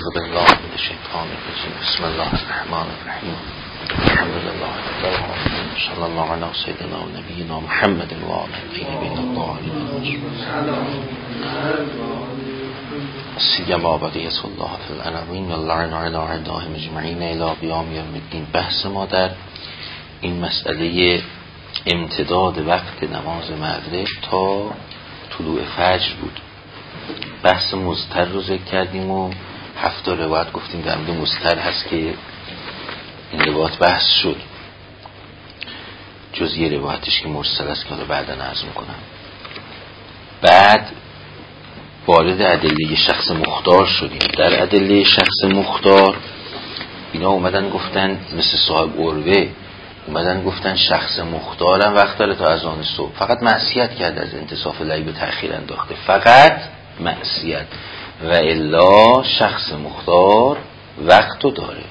بالله من الشیطان الرجیم. بسم الله الرحمن الرحیم. الحمد لله صلی الله علی سیدنا و نبینا محمد و آله الطیبین الطاهرین سیما بقیة الله فی الارضین و اللعن علی اعدائهم اجمعین الی قیام یوم الدین. بحث ما در این مسئله امتداد وقت نماز مغرب تا طلوع فجر بود. بحث مضطر رو ذکر کردیم و 7 روایت گفتیم در مورد مضطر هست که این روایت بحث شد، جز یه روایتش که مرسل است که حالا بعدا عرض میکنم. بعد وارد ادله شخص مختار شدیم. در ادله شخص مختار اینا اومدن گفتن مثل صاحب عروه، اومدن گفتن شخص مختارم وقت داره تا اذان صبح، فقط معصیت کرده، از انتصاف لیل به تأخیر انداخته، فقط معصیت، و الا شخص مختار وقتو داره.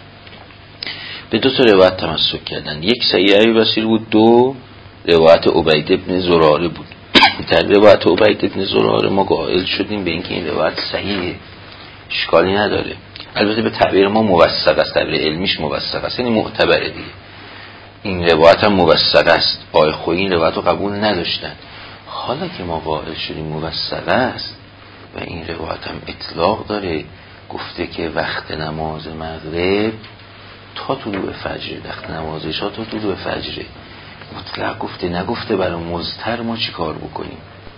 به 2 روایت تمسک کردن، یک صحیح ابی بصیر بود، 2 روایت عبید بن زراره بود. در روایت عبید بن زراره ما قائل شدیم به اینکه این روایت صحیحه، اشکالی نداره. البته به تعبیر ما موثق است، تعبیر علمیش موثق است، یعنی معتبره دیگه. این روایت هم موثق است. آقای خویی این روایت رو قبول نداشتن. حالا که ما قائل شدیم موثق است و این روایت هم اطلاق داره، گفته که وقت نماز مغرب تا طلوع فجر، وقت نماز عشاء تا طلوع فجر، مطلق گفته، نگفته برای مضطر ما چی کار بکنیم.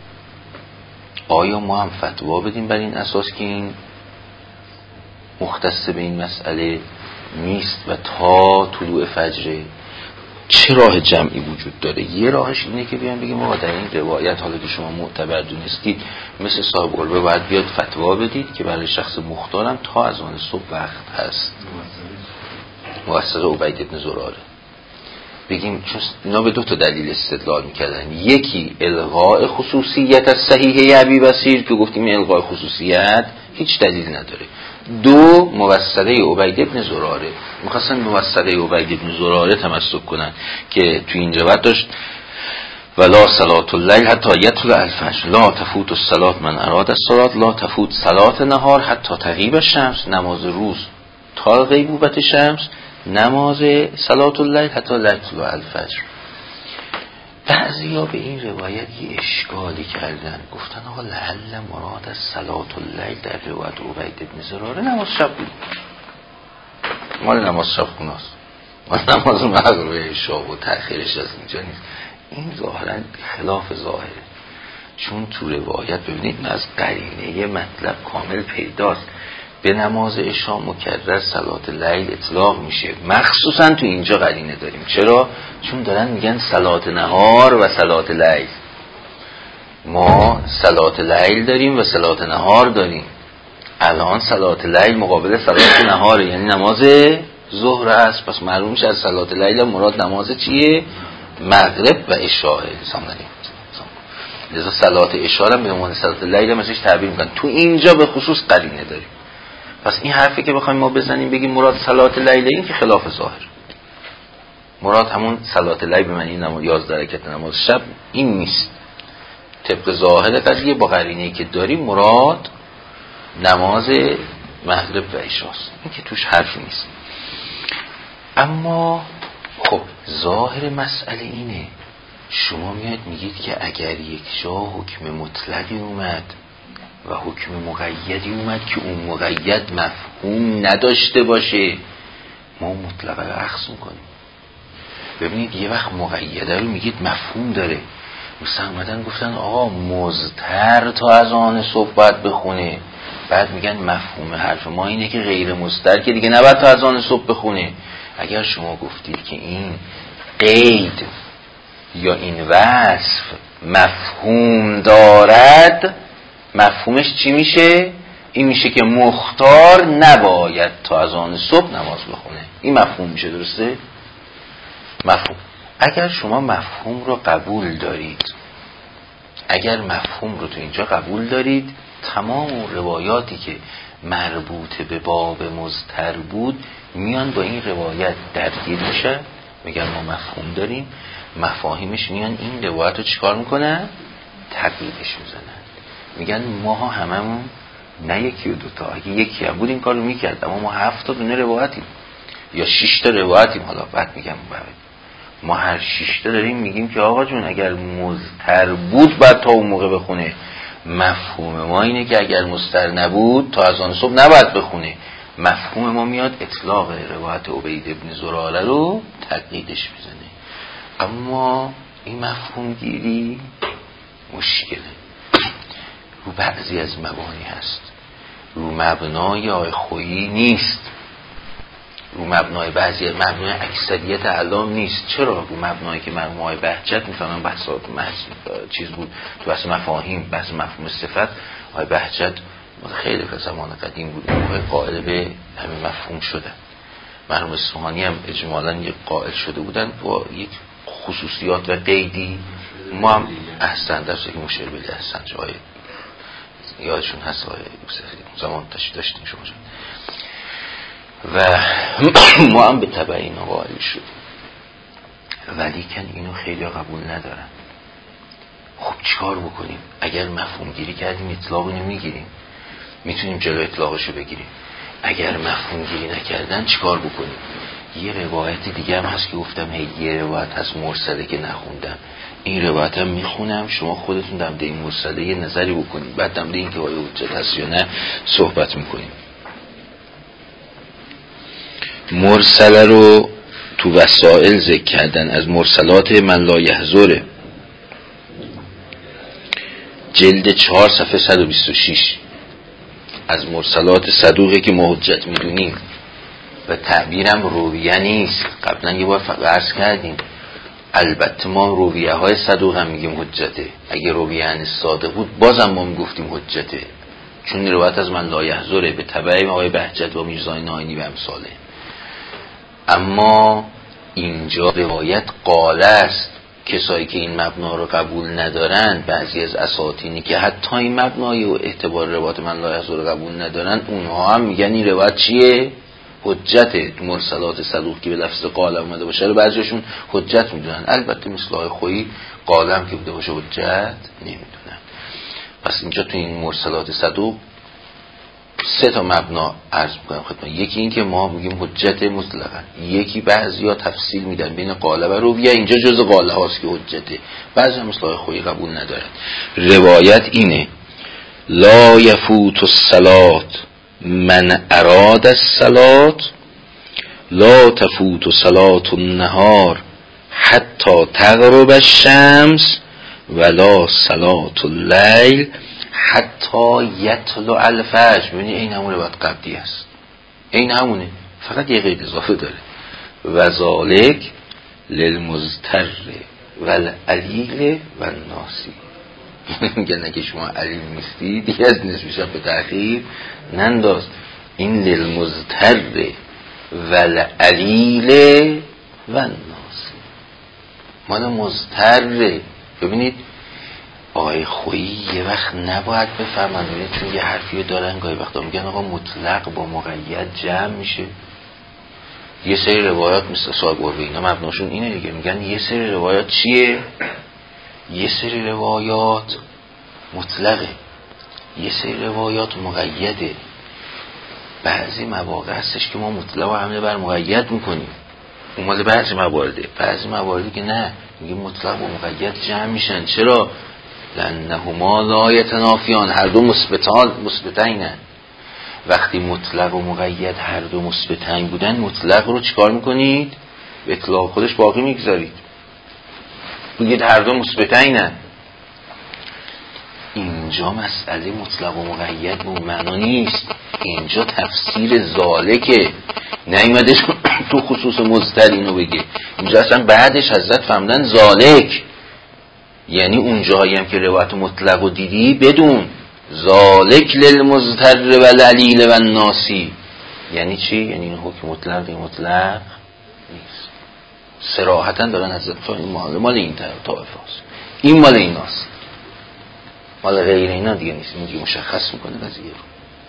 آیا ما هم فتوا بدیم بر این اساس که این مختص به این مسئله نیست و تا طلوع فجر؟ چه راه جمعی وجود داره؟ یه راهش اینه که بیان بگیم ما در این روایت، حالا که شما معتبر دونستید، مثل صاحب قلبه باید بیاد فتوا بدید که برای شخص مختارم تا اذان صبح وقت هست. موثق عبید بن زراره بگیم، چون اینا به 2 دلیل استدلال میکردن. یکی الغاء خصوصیت از صحیح ابی بصیر که گفتیم الغاء خصوصیت هیچ دلیل نداره. 2 موثقه عبید بن زراره. می‌خواستن موثقه عبید بن زراره تمسک کنن که تو این روایت داشت ولا صلات اللیل حتی یطلع الفجر، لا تفوت الصلاة من اراد الصلاة، لا تفوت صلات نهار حتی تغیب الشمس، نماز روز تا غیبوبت شمس، نماز صلات اللیل حتی یطلع الفجر. بعضیا به این روایت یه اشکالی کردن، گفتن آقا لعل مراد از صلات اللیل در روایت عبید بن زراره نماز شب بود. مال نماز شب خوناست، مال نماز مغرب عشاء و تأخیرش از اینجا نیست. این ظاهرا خلاف ظاهره، چون تو روایت ببینید از قرینه یه مطلب کامل پیداست. به نماز عشاء مکرر صلات لیل اطلاق میشه، مخصوصا تو اینجا قرینه داریم. چرا؟ چون دارن میگن صلات نهار و صلات لیل. ما صلات لیل داریم و صلات نهار داریم. الان صلات لیل مقابل صلات نهار، یعنی نماز ظهر است. پس معلوم میشه از صلات لیل مراد نماز چیه؟ مغرب و عشاء. لذا صلات عشاء هم به عنوان صلات لیل هم ازش تعبیر میکنن. تو اینجا به خصوص قرینه داریم. پس این حرفی که بخوایم ما بزنیم بگیم مراد صلات لیل، این که خلاف ظاهر. مراد همون صلات لیل به معنی 11 رکعت نماز شب این نیست. طبق ظاهر قضیه با قرینه‌ای که داریم مراد نماز مغرب و عشاست، این که توش حرفی نیست. اما خب ظاهر مسئله اینه، شما میاد میگید که اگر یک جا حکم مطلقی اومد و حکم مقیدی اومد که اون مقید مفهوم نداشته باشه، ما مطلقه رو اخذ میکنیم. ببینید یه وقت مقیده رو میگید مفهوم داره، مثلا اومدن گفتن آقا مضطر تا اذان صبح باید بخونه، بعد میگن مفهوم حرف ما اینه که غیر مضطر که دیگه نباید تا اذان صبح بخونه. اگر شما گفتید که این قید یا این وصف مفهوم دارد، مفهومش چی میشه؟ این میشه که مختار نباید تا اذان صبح نماز بخونه. این مفهوم میشه، درسته؟ مفهوم. اگر شما مفهوم رو قبول دارید، اگر مفهوم رو تو اینجا قبول دارید، تمام روایاتی که مربوط به باب مضطر بود میان با این روایت درگیر میشه، میگن ما مفهوم داریم، مفاهیمش میان این روایت رو چیکار میکنن؟ تقییدش میزنن، میگن ما هممون نه یکی و دوتا. اگه یکی هم بود این کار رو میکرد، اما ما 7 تا دونه روایتیم یا 6 تا روایتیم. حالا بعد میگم ما هر 6 تا داریم میگیم که آقا جون اگر مضطر بود بعد تا اون موقع بخونه. مفهوم ما اینه که اگر مضطر نبود تا از آن صبح نباید بخونه. مفهوم ما میاد اطلاق روایت عبید ابن زراره رو تقییدش میزنه. اما این مفهوم گیری مشکله، رو بعضی از مبانی هست، رو مبنای آقای خویی نیست، رو مبنای بعضی از مبنای اکثریت علام نیست. چرا؟ رو مبنایی که مرحوم آقای بهجت میفهمن بحثات چیز بود تو بحث مفاهیم، بحث مفهوم صفت. آقای بهجت خیلی که زمان قدیم بود موقع قائل به همین مفهوم شدن. مرحوم اصفهانی هم اجمالاً یک قائل شده بودن با یک خصوصیات و قیدی. ما هم احسن درست که مشیر بلی احسن جای یادشون هست آقای زمان داشتیم شما جان. و ما هم به تبع اینا قائل شدیم، ولی کن اینو خیلی قبول ندارن. خب چیکار بکنیم؟ اگر مفهوم گیری کردیم اطلاق اینو میگیریم، میتونیم جلو اطلاقشو بگیریم. اگر مفهوم گیری نکردن چیکار بکنیم؟ یه روایت دیگه هم هست که گفتم یه روایت هست مرسله که نخوندم، این روایت هم میخونم، شما خودتون در مورد این مرسله یه نظری بکنید، بعد در مورد این که آیا حجت هست یا نه صحبت میکنیم. مرسله رو تو وسائل ذکر کردن از مرسلات من لا یحضره، جلد 4 صفحه 126، از مرسلات صدوقه که ما حجت میدونیم و تعبیرم رویه نیست. قبلا یه بار عرض کردیم البته ما رویه های صدوق هم میگیم حجته، اگه رویه ان صادق بود بازم ما میگفتیم حجته، چون روایت از من لا یحضره به تبع آقای بهجت و میرزای ناینی و امثاله. اما اینجا روایت قاله است. کسایی که این مبنا رو قبول ندارن، بعضی از اساطینی که حتی این مبنای و اعتبار روایت من لا یحضر رو قبول ندارن، اونها هم میگن این روایت چیه؟ حجته. مرسلات صدوق که به لفظ قاله اومده باشه رو بعضیشون حجت میدونن. البته مثل آقای خویی قاله هم که بوده باشه حجت نمیدونن. پس اینجا تو این مرسلات صدوق 3 تا مبنا عرض میکنم خدمت. یکی این که ما میگیم حجت مطلقا، یکی بعضیا تفصیل میدن بین قاله و رویه، اینجا جز قاله هاست که حجته، بعضی هم مثل خویی قبول ندارن. روایت اینه لا یفوت الصلاة من اراد الصلاة، لا تفوت صلاة النهار حتی تغرب الشمس، ولا صلاة اللیل حتی یطلع الفجر. ببینید این همونه باید قبلی است، این همونه، فقط یه قید اضافه داره. و ذالک للمضطر والعلیل والناسی. میگن اگه شما علیل نیستی دیگه از نصف شب به تأخیر ننداز. این للمضطر والعلیل والناسی مال مضطر. ببینید آقای خویی یه وقت نباید بفهمن، چون یه حرفی دارن گاهی وقتا میگن آقا مطلق با مقید جمع میشه. یه سری روایات مثل صاحب قربه اینا مبناشون اینه دیگه، میگن یه سری روایات چیه؟ یه سری روایات مطلقه، یه سری روایات مقیده. بعضی مواقع هستش که ما مطلق و حمله بر مقید میکنیم، اون مال بعضی موارده. بعضی مواردی که نه، میگیم مطلق و مقید جمع میشن. چرا؟ لأنهما لا یتنافیان، هر دو مثبتینن. وقتی مطلق و مقید هر دو مثبتین بودن، مطلق رو چیکار میکنید؟ به اطلاق خودش باقی میگذارید، بگید هر دو مثبتینن. اینجا مسئله مطلق و مقید به اون معنا نیست، اینجا تفسیر ذالکه. نیومدش تو خصوص مضطر اینو بگه، اینجا اصلا بعدش حضرت فهمدن ذالک، یعنی اون جایی هم که روایت مطلق رو دیدی بدون ذالک للمضطر والعلیل والناسی. یعنی چی؟ یعنی این حکم مطلق نیست. صراحتا دارن حضرت فهمدن مال این طایفه هست، این مال این هست، مال غیر اینا دیگه نیست. این دیگه مشخص میکنه قضیه رو.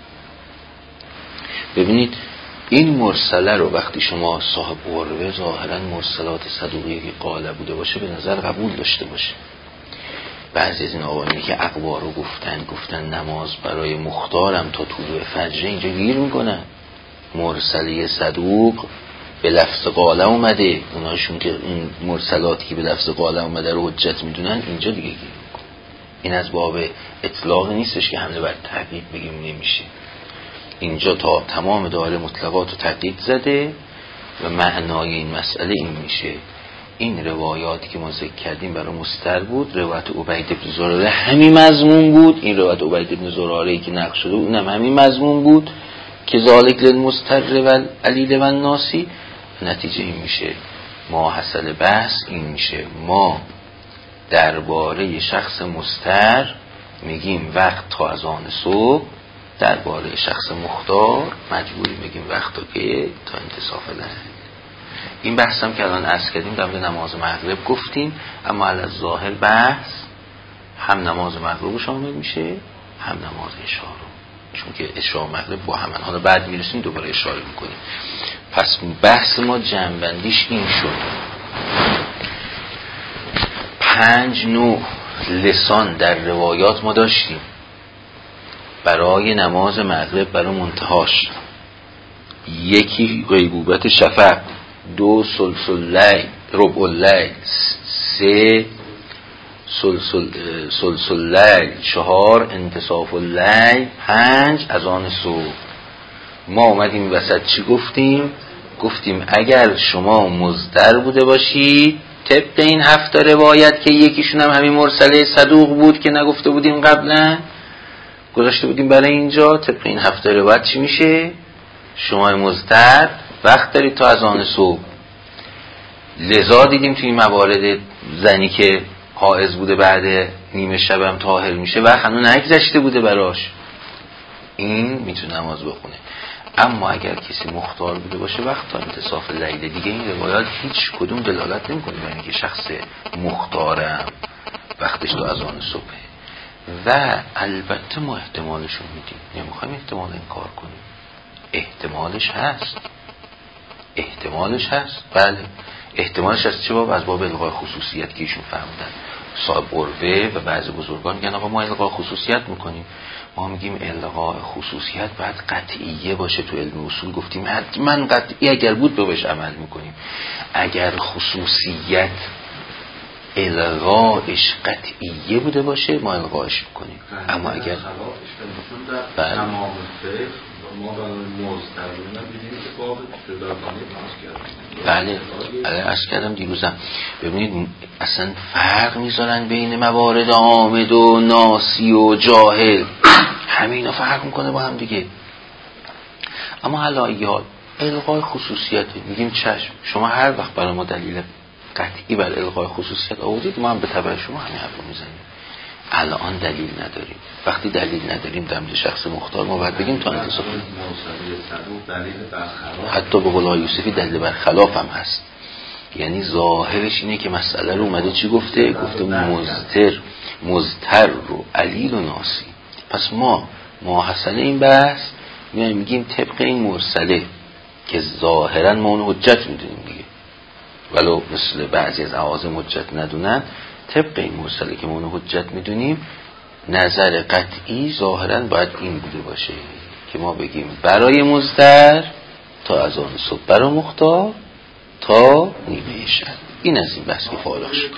ببینید این مرسله رو وقتی شما صاحب قربه ظاهرا مرسلات صدوقی که قاله بوده باشه به نظر قبول داشته باشه، بعضی از این آقایونی که اقوا رو گفتن نماز برای مختارم تا طلوع فجر، اینجا گیر میکنن. مرسله صدوق به لفظ قاله اومده، اوناشون که این مرسلاتی که به لفظ قاله اومده رو حجت میدونن، اینجا دیگه گیر میکنن. این از باب اطلاق نیستش که حمله بر تحقیق بگیم نمیشه. اینجا تا تمام دایره مطلقات رو تحقیق زده و معنای این مسئله این میشه. این روایاتی که ما ذکر کردیم برای مستر بود. روایت عبید بن زراره همین مضمون بود. این روایت عبید بن زراره‌ای که نقل شده اونم همین مضمون بود که ذالک للمستر و علیل و الناسی. نتیجه این میشه، ما حاصل بحث این میشه، ما درباره شخص مستر میگیم وقت تا اذان صبح، درباره شخص مختار مجبوری بگیم وقت تا که تا انتصاف لحظه. این بحث هم که الان عرض کردیم در نماز مغرب گفتیم، اما علی ظاهر بحث هم نماز مغرب شامل میشه هم نماز عشا رو، چون که عشا و مغرب با همن. حالا بعد میرسیم دوباره اشاره میکنیم. پس بحث ما جمع‌بندیش این شد: 5 نوع لسان در روایات ما داشتیم برای نماز مغرب، برای منتهاش. 1 غیبوبت شفق، 2 سلسل لیل ربع اللیل، 3 سلسل لیل، 4 انتصاف اللیل، 5 اذان صبح. ما اومدیم وسط چی گفتیم؟ گفتیم اگر شما مضطر بوده باشید طبق این 7 روایت که یکیشون هم همین مرسله صدوق بود که نگفته بودیم قبلا، گذاشته بودیم برای اینجا، طبق این 7 روایت چی میشه؟ شما مضطر وقت دارید تا اذان صبح. لذا دیدیم توی این موارد زنی که حائض بوده بعد نیمه شبم طاهر میشه و هنوز نگذشته بوده براش، این میتونه نماز بخونه. اما اگر کسی مختار بوده باشه وقت تا انتصاف لیل، دیگه این روایات هیچ کدوم دلالت نمیکنه بر اینکه شخص مختارم وقتش تا اذان صبحه. و البته ما احتمالشو میدیم، نمیخوایم احتمال انکار کنیم، احتمالش هست. بله احتمالش هست. چه باب؟ از باب الغای خصوصیت که ایشون فهمیدن. صاحب قربه و بعضی بزرگان میگن آقا ما الغای خصوصیت میکنیم. ما میگیم الغای خصوصیت باید قطعیه باشه. تو علم اصول گفتیم حتما قطعی اگر بود بهش عمل میکنیم. اگر خصوصیت الغایش قطعیه بوده باشه ما الغایش میکنیم. اما اگر تمام فقه ما برای مستقیما دیدیم که باب جداگانه باز کردیم. بله عرض کردم دیروزم. ببینید اصلا فرق میذارن بین موارد عامد و ناسی و جاهل، همه اینا فرق میکنه با هم دیگه. اما حالا یاد الغای خصوصیت میگیم چشم، شما هر وقت برای ما دلیل قطعی بر الغای خصوصیت آوردید ما هم به تبع شما همین حرف رو میزنیم. الان دلیل نداریم. وقتی دلیل نداریم در مورد شخص مختار ما باید بگیم تا انتصاف. حتی به قول یوسفی دلیل برخلاف هم هست. یعنی ظاهرش اینه که مسئله رو اومده چی گفته؟ گفته مضطر رو علیل و ناسی. پس ما حاصل این بحث میگیم طبق این مرسله که ظاهرا ما اون حجت میدونیم دیگه، ولو مثل بعضی از اعاظم حجت ندونن، طبق این مرسله که ما اون حجت میدونیم نظر قطعی ظاهرا باید این بوده باشه که ما بگیم برای مضطر تا اذان صبح، برای مختار تا نیمه شب. این از این بحث که فارغ شد.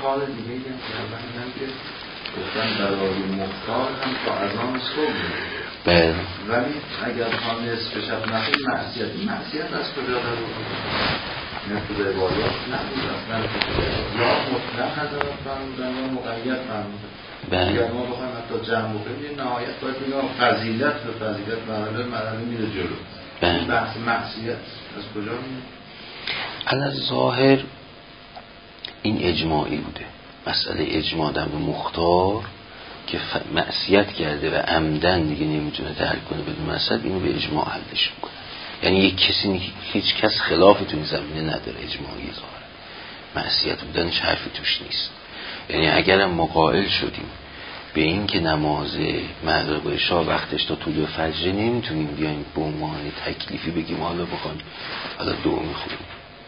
برای مختار هم تا اذان صبح. بله. ولی اگر تا نصف شب نخیر معصیت از کجا در نفت روایات نبود اصلا، یا مطلق حضرت فرمودن یا مقید فرمودن. اگر ما بخوایم حتی جمع بکنیم نهایت باید بگم فضیلت به فضیلت مرحله میره جلو. بحث معصیت از کجا میره؟ علی ظاهر این اجماعی بوده. مسئله اجماع در مختار که معصیت کرده و عمدن دیگه نمیتونه ترک کنه بدون مسئله، اینو به اجماع حلش میکنه. یعنی یک کسی، هیچ کس خلاف تو این زمینه نداره. اجماعی ظاهره معصیت بودنش حرفی توش نیست. یعنی اگر مقائل شدیم به این که نماز مغرب و عشا وقتش تا طلوع فجر نمیتونیم بیایم به عنوان تکلیفی بگیم حالا بخوایم حالا دو میخوریم،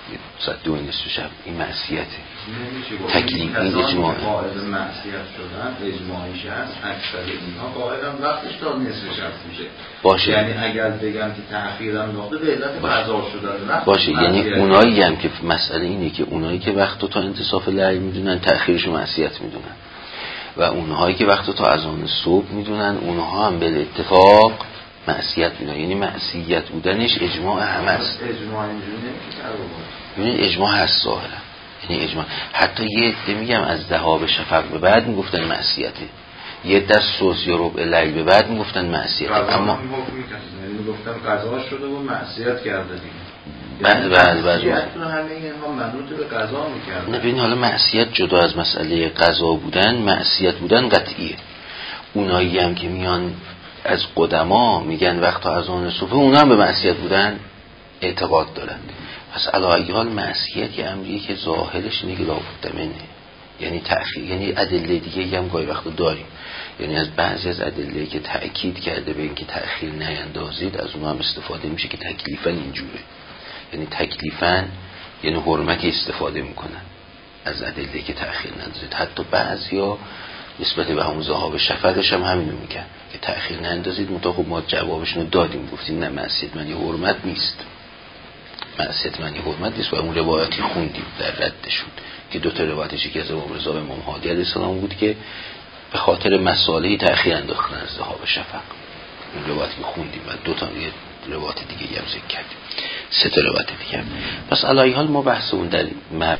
ساعت 2:30 شب، این معصیته. تکلیف این اجماع قائل معصیت شدن اجماعیش هست. اکثر اینها قائلن وقتش تا نصف شب میشه باشه. یعنی اگر بگم که تأخیرم ناقض به علت قضا شدن باشه، یعنی اونایی هم که مسئله اینه که اونایی که وقتو تا انتصاف لیل میدونن تأخیرشو معصیت میدونن و اونهایی که وقتو تا اذان صبح میدونن اونها هم به اتفاق معصیت میدونن. یعنی معصیت بودنش اجماع همه است. اجماع اینجوریه، اجماع هست ظاهرا. یعنی اجماع حتی یه عده میگم از ذهاب شفق به بعد میگفتن معصیته، یه عده از ثلث یا ربع لیل به بعد میگفتن معصیته. اما میگفتن قضا شده و معصیت کرده دیگه. بعد همه اینها منوط به قضا میکردن. نه ببین، حالا معصیت جدا از مسئله قضا بودن، معصیت بودن قطعیه. اونایی هم که میان از قدما میگن وقتا اذان صبح، اونا هم به معصیت بودن اعتقاد دارن. پس علی حال معصیت یه امریه که ظاهرش اینه که لابد منه، یعنی تأخیر، یعنی ادله دیگه هم گاهی وقتا داریم، یعنی از بعضی از ادله که تأکید کرده به اینکه تأخیر نیندازید از اونها هم استفاده میشه که تکلیفاً اینجوره. یعنی تکلیفاً یعنی حرمتی استفاده میکنن از ادله که تأخیر نندازید. حتی بعضیا نسبت به همون ذهاب شفقش هم همینو میگن که تأخیر نندازید. متا خب ما جوابشون رو دادیم، گفتیم نه، معصیت معنی حرمت نیست، معصیت معنی حرمت نیست. و اون روایتی خوندیم در ردشون که دو تا روایتش، یکی از امام رضا و امام هادی علیه السلام بود که به خاطر مسائلی تأخیر انداختن از ذهاب شفق. اون روایتی خوندیم و دو تا روایت دیگه هم ذکر کردیم، سه تا روایت دیگه. پس علی حال ما بحث اون در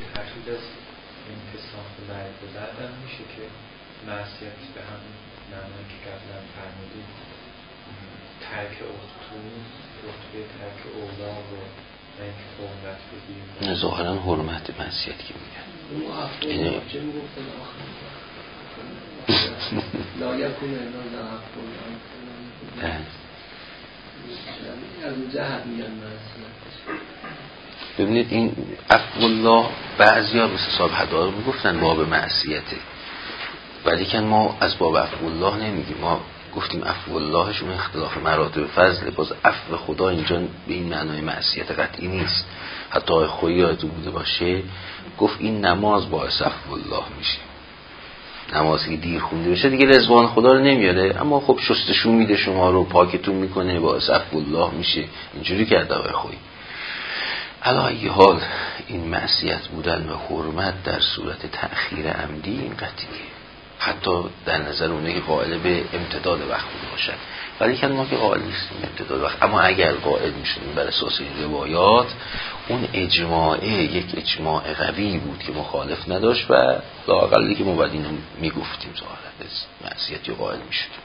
معصیت به همون معنی که قبلا فرمودیم، ترک رتبه ترک اولا و اینکه حرمت بگیریم، ظاهرا حرمت معصیت که میگن اینه چه میگفتن آخر لا یکون الا ذهب از اون جهت میگن معصیت. ببینید این عفو الله بعضی ها مثل صاحب هدار میگفتن باب معصیته، ولی که ما از باب عفو الله نمیگیم. ما گفتیم عفو اللهشون اختلاف مراتب فضل، باز عفو خدا اینجا به این معنای معصیت قطعی نیست. حتی آقای خویی یادتون بوده باشه گفت این نماز باعث عفو الله میشه، نمازی که دیر خونده بشه دیگه رضوان خدا رو نمیاره، اما خب شستشون میده شما رو، پاکتون میکنه، باعث عفو الله میشه. اینجوری کرده آقای خویی. علی حال این معصیت بودن و حرمت در صورت تأخیر عمدی این قطعیه، حتی در نظر اونه که قائل به امتداد وقت باشد. ولی که ما که قائل نیستیم امتداد وقت، اما اگر قائل میشدیم بر اساس این روایات، اون اجماعه یک اجماع قوی بود که مخالف نداشت و لااقلی که ما باید اینو میگفتیم ظاهرا از معصیتی قائل میشدیم.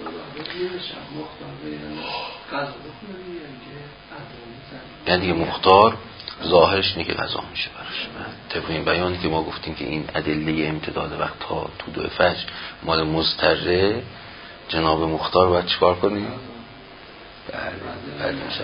یعنی دیگه مختار ظاهرش اینه که قضا میشه براش. طبق این بیانی که ما گفتیم که این ادله امتداد وقت ها تو دو فجر مال مضطره، جناب مختار باید چیکار کنیم؟ بله میشه.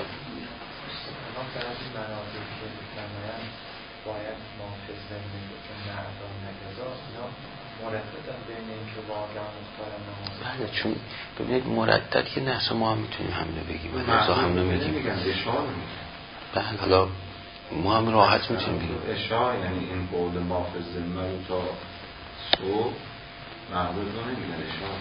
باید محافظ زمین بکن نه ادا نگذا، اینا مرددن بین این که واقعا مختارم نماز. بله، چون ببینید مردد که نه، ما هم میتونیم همینو بگیم و نزا هم نمیگیم. بله، حالا ما هم راحت میتونیم بگیم اشاع، یعنی این قول محافظ زمین رو تا صبح مغرب رو نمیگن اشاع.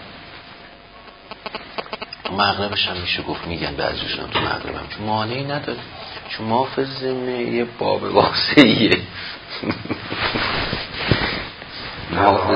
مغربش هم میشه گفت میگن، بعضیشون تو مغرب هم، چون مانعی نداره، چون محافظ زمین یه باب واسعیه. محافظ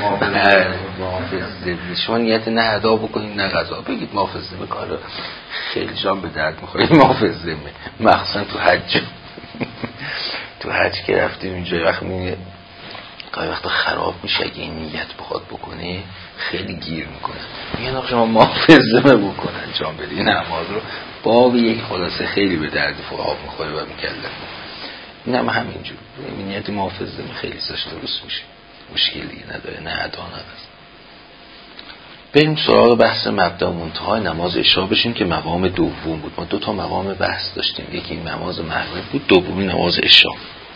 زمین شما نیت نه ادا بکنید نه قضا بگید. محافظ زمین کار خیلی جان به درد میخوره. محافظ زمین مخصوصا تو حج تو حج که رفتیم اینجا وقت میگه گاهی وقتا خراب میشه اگه این نیت بخواد بکنه، خیلی گیر میکنه. میگن آخه شما محافظه بکنن انجام بدی نماز رو، باب یک خلاصه خیلی به درد فقها میخوره و میکلم. این هم همینجور نیت محافظه خیلی ساش درست میشه، مشکلی نداره، نه ادا نداره. بریم سراغ بحث مبدا و منتهای نماز عشا بشیم که مقام دوم بود. ما دو تا مقام بحث داشتیم، یکی نماز مغرب بود، دومی نماز عشا.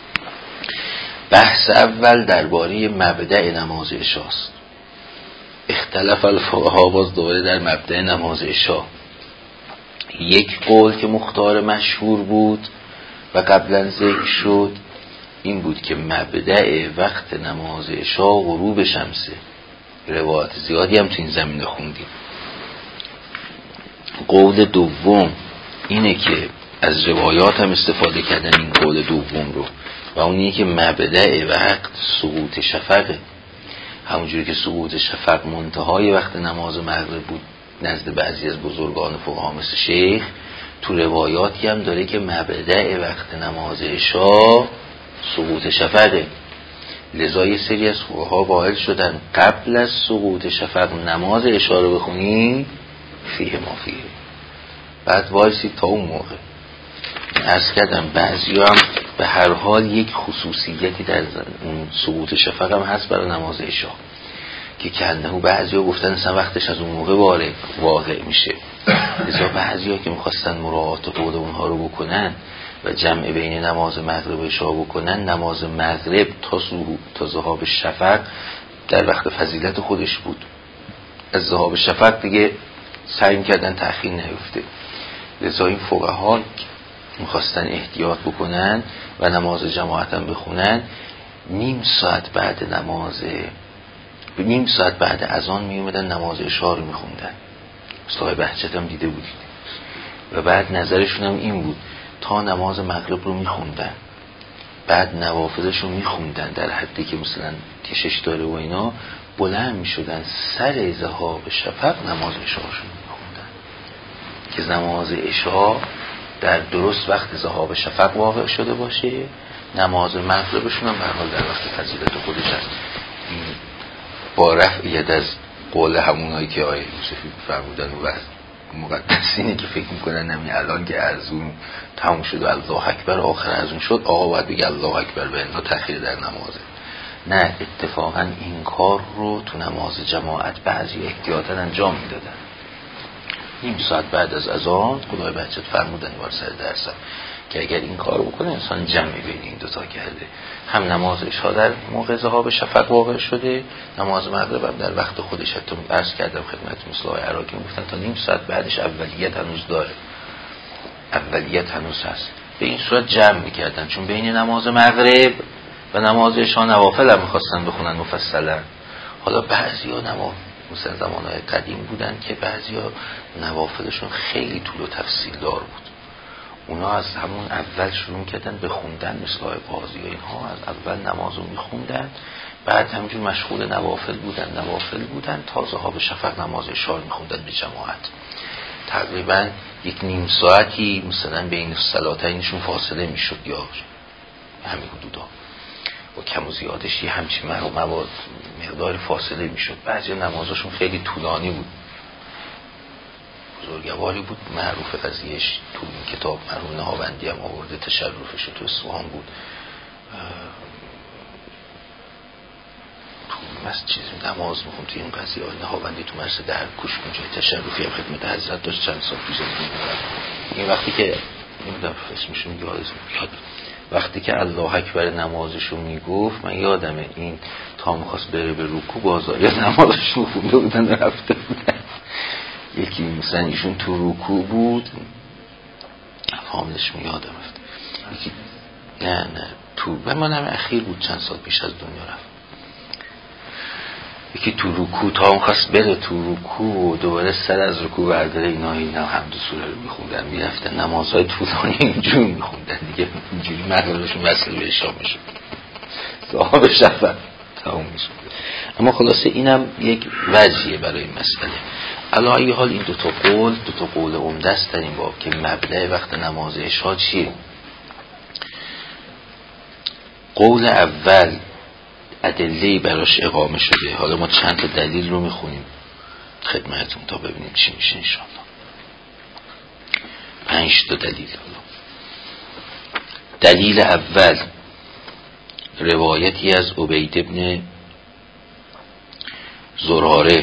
بحث اول درباره مبدأ نماز عشاست. اختلاف الفقها باز دوباره در مبدأ نماز عشا. یک قول که مختار مشهور بود و قبلا ذکر شد این بود که مبدأ وقت نماز عشا غروب شمسه. روایات زیادی هم تو این زمینه خوندیم. قول دوم اینه که از روایات هم استفاده کردن این قول دوم رو، و اونیه که مبدأ وقت سقوط شفقه. همونجوری که سقوط شفق منتهای وقت نماز مغرب بود نزد بعضی از بزرگان فقها مثل شیخ، تو روایاتی هم داره که مبدأ وقت نماز عشا سقوط شفقه. لذا یه سری از فقها قائل شدن قبل از سقوط شفق نماز عشا رو بخونی فیه ما فیه، بعد وایسی تا اون موقع. عرض کردم بعضی هم به هر حال یک خصوصیتی در اون سقوط شفق هم هست برای نماز عشا که کنهو بعضی ها گفتن اصلا وقتش از اون موقع واقع میشه. لذا بعضی ها که میخواستن مراعات قول اونها رو بکنن و جمع بین نماز مغرب و عشا بکنن، نماز مغرب تا ذهاب شفق در وقت فضیلت خودش بود، از ذهاب شفق دیگه سعی کردن تأخیر نیفته. لذا این فقها میخواستن احتیاط بکنن و نماز جماعت هم بخونن، نیم ساعت بعد اذان میومدن نماز عشا رو میخوندن. صاحب بهجت هم دیده بودید. و بعد نظرشون هم این بود تا نماز مغرب رو میخوندن، بعد نوافلش رو میخوندن در حدی که مثلا کشش داره و اینا، بلند میشدن سر ذهاب شفق نماز عشاشون میخوندن که نماز عشا در درست وقت ذهاب شفق واقع شده باشه، نماز مغربشون هم به هر حال در وقت فضیلت خودش هست. با رفع ید از قول همونایی که آیه یوسفی فرمودن و مقدسینی که فکر میکنن نمی الان که ارزون تموم شد و الله اکبر آخر ارزون شد، آقا باید بگه الله اکبر و الا تأخیر در نمازه. نه، اتفاقا این کار رو تو نماز جماعت بعضی احتیاطاً انجام میدادن. نیم ساعت بعد از اذان خدای بهجت فرمودن بار سر درسم که اگر این کار بکنه انسان جمعی بین این دوتا کرده، هم نماز عشا در موقع ذهاب شفق واقع شده، نماز مغرب هم در وقت خودش. حتی عرض کردم خدمت مثل آقای عراقی گفتن تا نیم ساعت بعدش اولیت هنوز داره، اولیت هنوز هست. به این صورت جمع میکردن، چون بین نماز مغرب و نماز عشا نوافل هم میخواستن بخونن مفصلا. حالا بعضیا مثلا زمانهای قدیم بودن که بعضیا نوافلشون خیلی طول و تفصیل دار بود، اونا از همون اول شروع کردن به خوندن، مثل قاضی و اینها از اول نماز رو میخوندن، بعد همینجور مشغول نوافل بودن تا ذهاب شفق نماز عشا رو میخوندن به جماعت. تقریبا یک نیم ساعتی مثلا بین صلاتینشون فاصله میشد یا همین حدودا، و کم و زیادش یه همچین مقدار فاصله میشد. بعضی نمازشون خیلی طولانی بود، بزرگواری بود، معروف قضیهش تو این کتاب مرحوم نهاوندی هم آورده، تشرفش تو اصفهان بود، تو مسجد نماز میخوند تو این قضیه نهاوندی تو مسجد در کوش اونجای تشرفی هم خدمت حضرت داشت چند سال پیش. این وقتی که نمیدونم اسمشون یاد وقتی که الله اکبر نمازشو میگفت، من یادمه این تا میخواست بره به رکوع بازاری نمازشو خونده بودن و رفته بودن. یکی مثلا ایشون تو رکوع بود، فاملش میادم رفت، یکی نه تو و منم اخیر بود چند سال پیش از دنیا رفت، یکی تو رکوع تا میخواست بره تو رکوع و دوباره سر از رکوع برداره، اینا حمد و سوره رو میخوندن میرفتن، نمازهای طولانی اینجور میخوندن دیگه، اینجوری مغربشون وصل به عشا میشد، صاحب شفق تموم میشد. اما خلاصه اینم یک وجهیه برای این مسئله. علی ای حال این دو تا قول عمده است در این باب که مبدأ وقت نماز عشا چیه. قول اول ادله‌ای براش اقامه شده، حالا ما چند تا دلیل رو میخونیم خدمتتون تا ببینیم چی میشه انشاءالله. 5 تا دلیل. دلیل اول روایتی از عبید ابن زراره،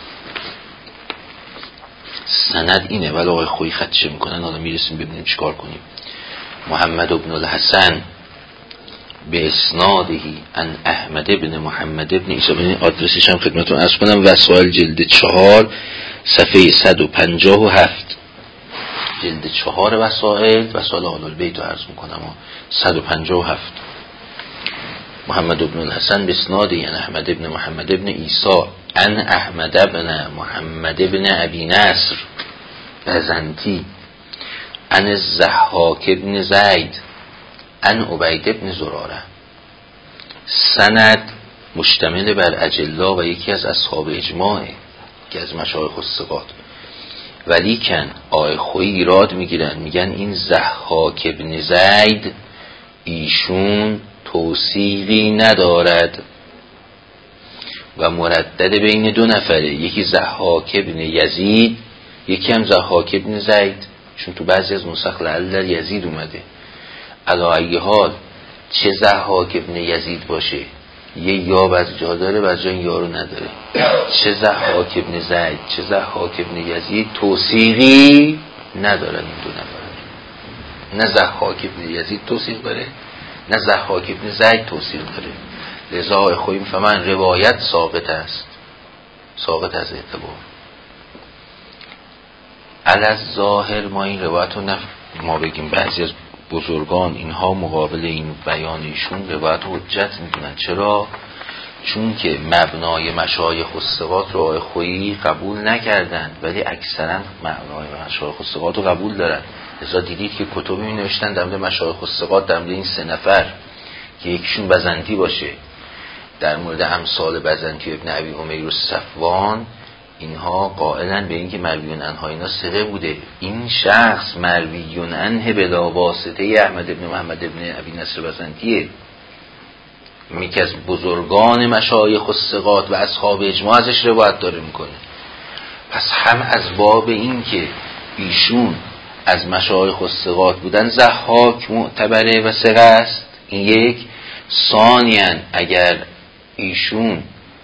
سند اینه ولی آقای خویی خدش میکنن، حالا میرسیم ببینیم چیکار کنیم. محمد ابن الحسن به اسنادهی ان احمد ابن محمد ابن عیسی، ببینید آدرسش هم خدمتتون عرض کنم، وسائل جلد 4 صفحه 157. جلد 4 وسائل آل البیت رو عرض میکنم 157. محمد بن الحسن بسناد یعنی احمد ابن محمد ابن عیسی ان احمد ابن محمد ابن ابی نصر بزنتی ان الضحاک ابن زید ان عبید ابن زراره. سند مشتمل بر اجلا و یکی از اصحاب اجماعه که از مشایخ الثقات، ولیکن آقای خویی ایراد میگیرن، میگن این ضحاک ابن زید ایشون توثیقی ندارد و مردد بین 2 نفره، یکی ضحاک ابن یزید یکی هم ضحاک ابن زید، چون تو بعضی از نسخ لعل یزید اومده. علی ای حال چه ضحاک ابن یزید باشه یه یا بعضی جا داره بعضی جا یا رو نداره، چه ضحاک ابن زید چه ضحاک ابن یزید توثیقی ندارن این 2 نفر، نه ضحاک ابن یزید توثیق داره نه ضحاک ابن زید توثیق داره. لذا خویم فمن روایت ساقط است، ساقط از اعتبار. علی ظاهر ما این روایت رو ما بگیم بعضی از بزرگان اینها مقابل این بیان ایشون روایت حجت میدونن. چرا؟ چون که مبنای مشایخ الثقات رو آقای خویی قبول نکردن، ولی اکثرا مبنای مشایخ الثقات رو قبول دارن. لذا دیدید که کتبی می نوشتن در مورد مشایخ الثقات، در مورد این 3 نفر که یکیشون بزنتی باشه، در مورد امثال بزنتی ابن ابی امیر و صفوان، اینها قائلن به این که مرویون عنها اینا ثقه بوده. این شخص مرویون عنه بلا واسطه احمد ابن محمد ابن ابی نصر بزنتیه، یکی از بزرگان مشایخ الثقات و اصحاب اجماع ازش روایت داره میکنه. پس هم از باب این که ایشون از مشایخ الثقات بودن ضحاک معتبره و ثقه است، این یک. ثانیاً اگر ایشون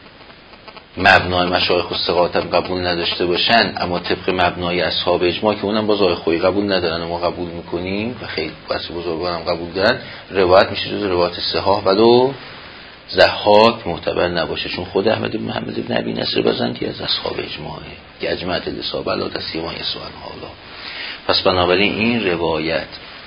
مبنای مشایخ الثقات هم قبول نداشته باشن اما طبق مبنای اصحاب اجماع که اونم باز آقای خویی قبول ندارن و ما قبول میکنیم و خیلی بس بزرگان هم قبول دارن، روایت میشه جز روایت صحاح ولو ضحاک معتبر نباشه، چون خود احمد بن محمد بن ابی نصر بزنتی از اصحاب اجماعه که اجمعت الاصحاب علی تسلیما یسوعن حالا. پس بنابراین این روایت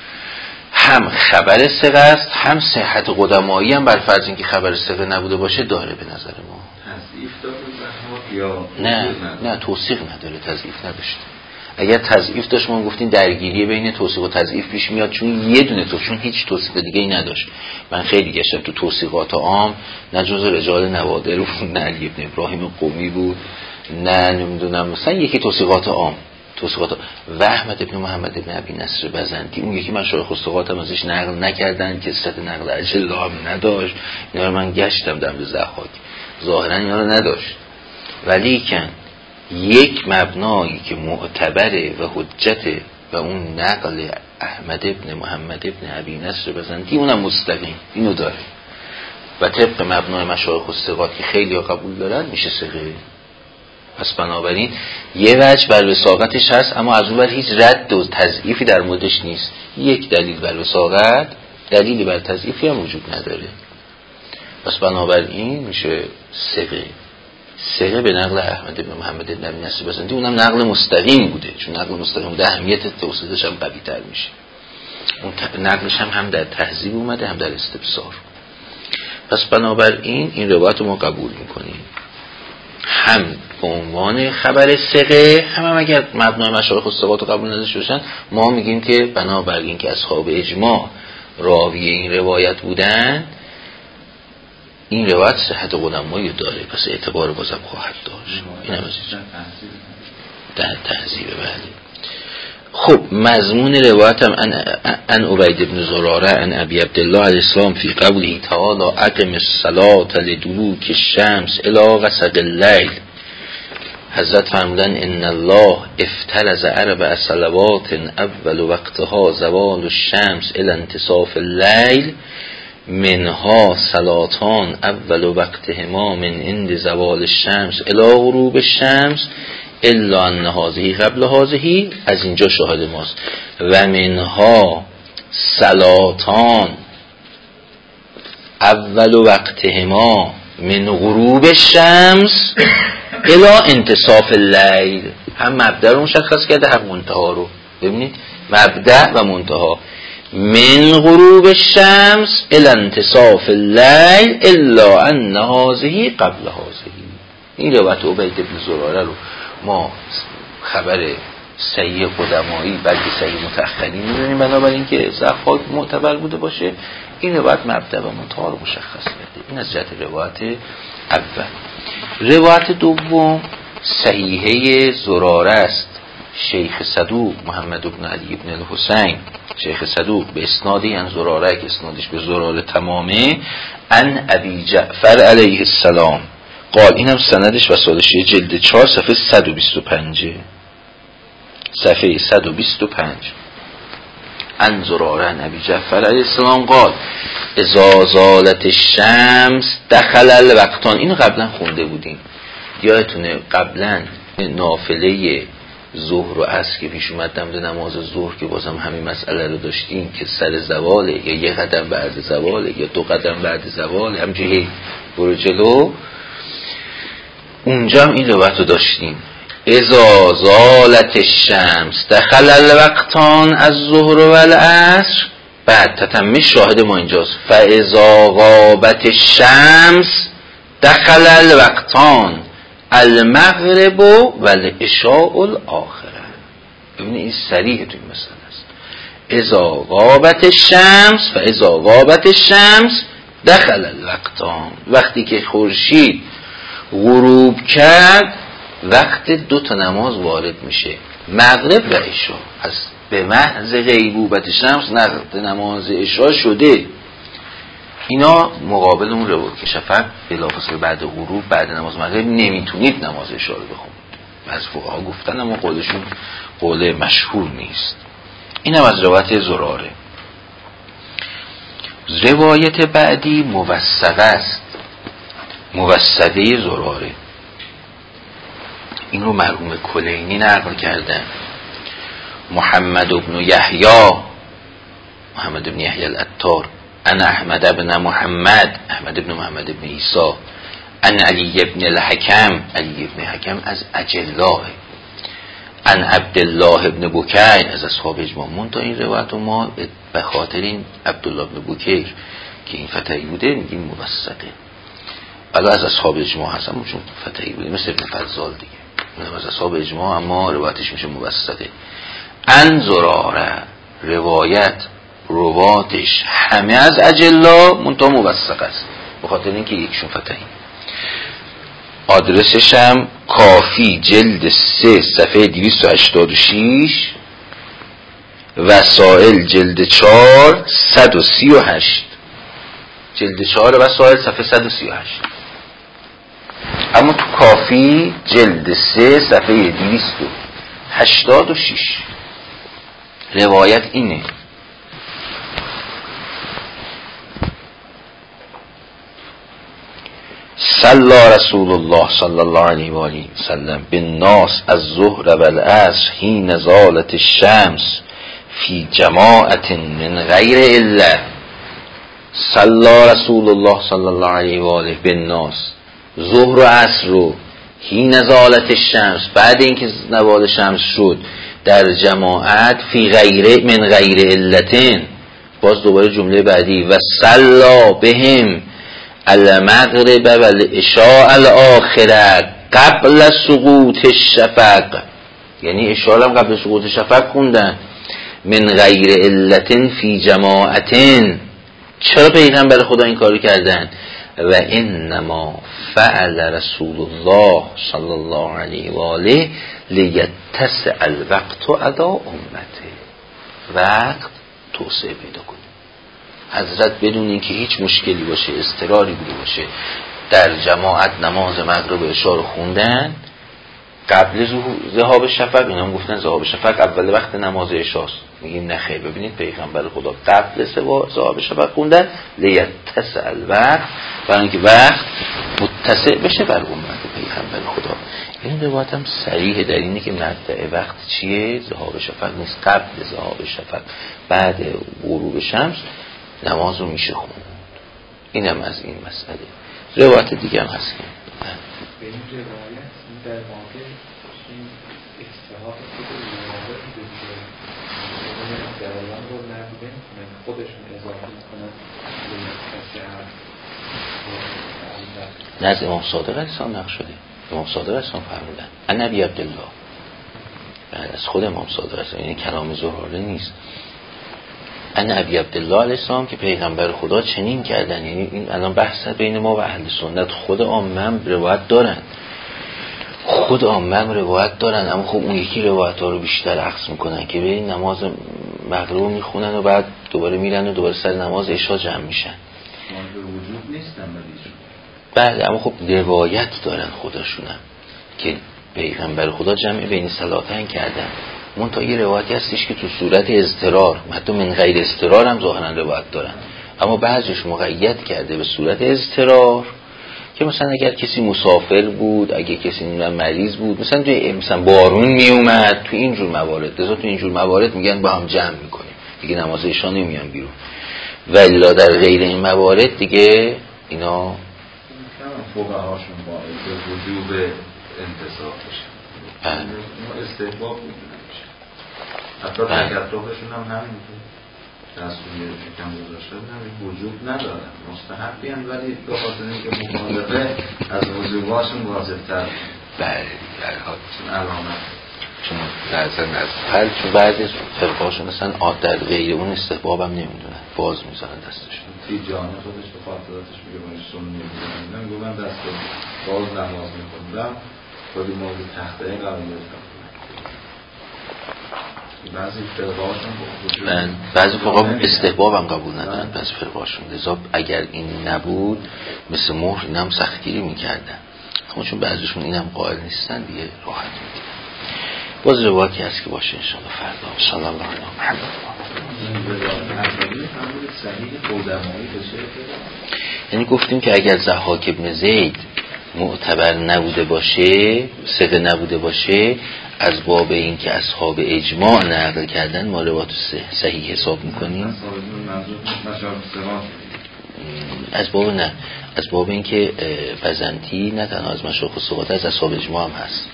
هم خبر ثقه است، هم صحت قدمایی هم بر فرض اینکه خبر ثقه نبوده باشه داره به نظر ما. تضعیف داره یا نه توثیق نداره، تضعیف نداشته. اگر تضعیف داشت ما گفتیم درگیری بین توثیق و تضعیف پیش میاد، چون یه دونه چون هیچ توثیق دیگه ای نداشت. من خیلی گشتم تو توثیقات عام، نه جز رجال نوادر بود، نه علی ابن ابراهیم قمی بود، نه نمیدونم مثلا یکی توثیقات عام، توثیقات و احمد ابن محمد ابن ابی نصر بزنتی اون یکی مشایخ الثقات هم ازش نقل نکردن که صحت نقل اجل هم نداشت. اینا رو من گشتم در ضحاک، ظاهرا اینا رو نداشت، ولی کن یک مبنایی که معتبره و حجته و اون نقل احمد ابن محمد ابن ابی نصر بزنتی اونم مستقیم اینو داره و طبق مبنای مشایخ الثقات که خیلی ها قبول دارن میشه ثقه. پس بنابراین یه وجه بر وثاقتش هست، اما از اون ور هیچ رد و تضعیفی در موردش نیست. یک دلیل بر وثاقت، دلیلی بر تضعیفی هم وجود نداره. پس بنابراین میشه ثقه به نقل احمد بن محمد بن ابی نصر بزنتی، اونم نقل مستقیم بوده، چون نقل مستقیم بوده اهمیت توسطش هم قوی تر میشه. اون نقلش هم در تهذیب اومده هم در استبصار. پس بنابراین این روایت رو ما قبول میکنیم، هم به عنوان خبر ثقه، هم اگر مبنای مشایخ الثقات رو قبول نداشته باشن ما میگیم که بنابراین که اصحاب اجماع راوی این روایت بودن این روایت صحت قدمایی داره، پس اعتبار بازم خواهد داشت. این هم در تهذیب. بله. خب مضمون روایت هم ان عبید ابن زراره ان ابی عبدالله علیه السلام فی قوله تعالی اقم الصلاة لدلوک الشمس الی غسق اللیل، حضرت فرمودن ان الله افترض 4 صلوات اول وقتها زوال الشمس الی انتصاف اللیل، منها صلاتان اول وقتهما من عند زوال الشمس الی غروب الشمس الا ان هذه قبل هذه، از اینجا شاهد ماست. و منها صلاتان اول وقتهما من غروب الشمس الی انتصاف اللیل، هم مبدا رو مشخص کرده هم منتها رو. ببینید مبدأ و منتها من غروب الشمس الى انتصاف اللیل الا ان هذه قبل هذه. این روایت عبید بن زراره رو ما خبر صحیح قدمایی بلکه صحیح متأخرین می‌دونیم، بنابراین که ضعفات معتبر بوده باشه این روایت مبدأ و منتها رو مشخص کرده. این از جهت روایت اول. روایت دوم صحیحه زراره است. شیخ صدوق محمد بن علی بن الحسین، شیخ صدوق به اسنادی ان زراره که اسنادش به زراره تمامه، ان ابی جعفر علیه السلام قال، اینم سندش و سالشی جلد 4 صفحه 125 صفحه 125 ان زراره ابی جعفر علیه السلام قال اذا زالت الشمس دخل الوقتان. اینو قبلا خونده بودیم یادتونه، قبلا نافله ظهر و عصر که پیش اومد نماز نماز ظهر که بازم همین مسئله رو داشتیم که سر زواله یا یه قدم بعد زواله یا 2 قدم بعد زواله، همجوری برو جلو. اونجا هم این روایت رو داشتیم اذا زالت الشمس دخل الوقتان از ظهر و العصر. بعد تتمه شاهد ما اینجاست فاذا غابت الشمس دخل الوقتان المغرب و العشاء الاخره. ببینید این صریح توی مثلا است. اذا غابت الشمس فاذا غابت الشمس دخل الوقتان. وقتی که خورشید غروب کرد وقت 2 تا نماز وارد میشه، مغرب و عشاء. پس به محض غیبوبت شمس نماز عشاء شده. اینا مقابل اون رو که شفق بلافاصله بعد غروب بعد نماز مغرب نمیتونید نماز عشاء رو بخونید. از فقها گفتن اما قولشون قول مشهور نیست. اینم از روایت زراره. روایت بعدی موثقه است، موثقه زراره. این رو مرحوم کلینی نقل کردن. محمد بن یحیی العطار ان احمد بن محمد بن عیسی ان علی بن الحکم از اجلاه ان عبدالله بن بکیر از اصحاب اجماع. منتها این روایت ما به خاطر این عبدالله بن بکیر که این فتحی بوده میگیم موثقه. حالا از اصحاب اجماع هستم چون فتحی بوده مثل ابن فضال دیگه، من از اصحاب اجماع اما روایتش میشه موثقه. ان زراره رواتش همه از اجلا منتها موثق است به خاطر اینکه یکشون فتحی. آدرسش هم کافی جلد 3 صفحه 286، وسائل جلد 4 138، جلد 4 وسائل صفحه 138. اما تو کافی جلد 3 صفحه 286 روایت اینه: صلی رسول الله صلی الله علیه و آله و سلم بالناس الظهر والعصر حین زالت الشمس فی جماعت من غیر الا. صلی رسول الله صلی الله علیه و آله بالناس، ظهر و عصر رو حین زالت الشمس بعد اینکه زوال شمس شد در جماعت، فی غیر من غیر علتین، باز دوباره جمله بعدی و صلی بهم المغرب و العشاء الاخره قبل سقوط الشفق، یعنی عشاء هم قبل سقوط شفق خوندن. من غیر علتین فی جماعتین، چرا پیغمبر خدا این کارو کردن؟ و انما فعل رسول الله صلی الله علیه و آله لیتسع الوقت علی امته، وقت توسعه پیدا کنه. حضرت بدون اینکه هیچ مشکلی باشه، اضطراری بوده باشه، در جماعت نماز مغرب و عشاء رو خوندن قبل ذهاب شفق. اینا هم گفتن ذهاب شفق اول وقت نماز عشاء. میگیم نه خیر، ببینید پیغمبر خدا قبل ذهاب شفق خوندن لیتسع الوقت، برای اینکه وقت متسع بشه بر امت پیغمبر خدا. این روایت هم صریح در اینه که مبدأ وقت چیه؟ ذهاب شفق نیست، قبل ذهاب شفق بعد غروب شمس نماز رو میشه خوند. اینم از این مسئله. روایت دیگه هم هست که به این روایت در واقع این اجتهاد خود روایت بوده جریان رو نبوده خودشون اضافه میکنن به کسی نه از امام صادق السلام نقل شده. امام صادق السلام فرمودن ان ابی عبدالله، از خود امام صادق السلام، یعنی کلام زهرانی نیست. ان ابی عبدالله علیه السلام که پیغمبر خدا چنین کردن. یعنی این الان بحث بین ما و اهل سنت. خود عامه روایت دارن، خود عامه روایت دارن، اما خب اون یکی روایت ها رو بیشتر اخذ میکنن که به نماز مغرب میخونن و بعد دوباره میرن و دوباره سر نماز عشا جمع میشن. به وجود نیستن ولیشون. بله اما خب روایت دارن خودشونم که پیغمبر خدا جمع بین صلاتین کردن. منتها یه روایتی هستش که تو صورت اضطرار، حتی من غیر اضطرار هم ظاهرا روایت دارن، اما بعضیش مقید کرده به صورت اضطرار که مثلا اگر کسی مسافر بود، اگه کسی مریض بود، مثلا بارون می اومد، تو اینجور موارد، لذا تو اینجور موارد میگن با هم جمع میکنیم دیگه، نماز عشا نمیان بیرون. ولی در غیر این موارد دیگه اینا فقهاشون باید به وجوب انتصاب بشه، استحباب میدونه میشه. حتی تکتبشون هم همینطور دستوری شکم گذاشته همین وجوب ندارن، مستحبی هم، ولی به خاطر اینکه مخالفه از وجوباشون واضح‌تر. بله چون علامت، چون لازم از حل، چون بعضی از فرقاشون مثلا در غیر اون استحباب هم نمیدونن، باز میذارن دستشون. فی جان خودش به خاطراتش میگه من سنی میدونم، میگه من دست باز نماز میخوندم خودی مورد تخته قرار گرفتم. بعضی فرقاشون بعضی فرقا استحباب هم قبول ندارن، بعضی فرقاشون. لذا اگر این نبود مثل مهر این هم سختگیری میکردن، خب چون بعضیشون این هم قائل نیستن دیگه راحت میگیرن. باز روایتی هست که باشه انشاءالله فردا. صلی الله علیه محمد. یعنی گفتیم که اگر ضحاک ابن زید معتبر نبوده باشه، ثقه نبوده باشه، از باب این که اصحاب اجماع نقل کردن ما روایت صحیح حساب میکنیم. از باب نه، از باب این که بزنتی نه تنها از مشایخ الثقات، از اصحاب اجماع هم هست.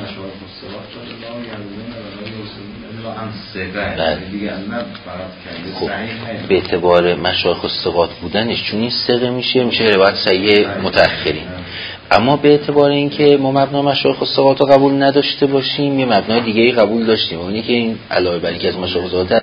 خب به اعتبار مشایخ الثقات بودنش چون این ثقه میشه روایت صحیح متأخرین. اما به اعتبار این که ما مبنا مشایخ الثقات رو قبول نداشته باشیم، یه مبنای دیگه‌ای قبول داشتیم، اونی که این علاوه بر اینکه از مشایخ الثقات